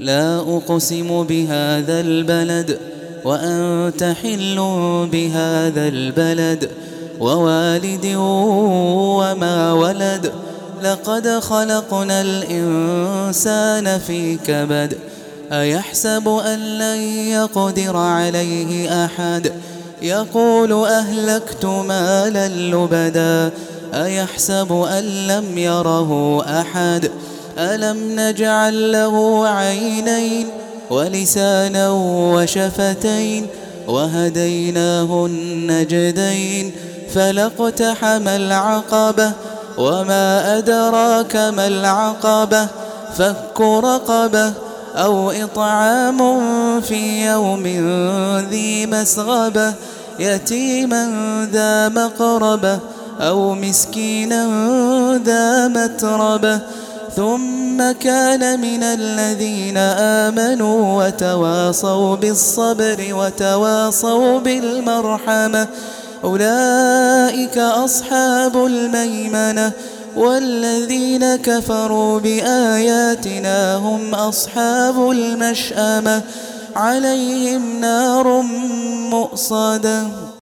لا أقسم بهذا البلد وأنت حل بهذا البلد ووالد وما ولد لقد خلقنا الإنسان في كبد أيحسب أن لن يقدر عليه أحد يقول أهلكت مالا لبدا أيحسب أن لم يره أحد ألم نجعل له عينين ولسانا وشفتين وهديناه النجدين فلاقتحم العقبة وما أدراك ما العقبة فك رقبة أو إطعام في يوم ذي مسغبة يتيما ذا مقربة أو مسكينا ذا متربة ثم كان من الذين آمنوا وتواصوا بالصبر وتواصوا بالمرحمة أولئك أصحاب الميمنة والذين كفروا بآياتنا هم أصحاب المشأمة عليهم نار مؤصدة.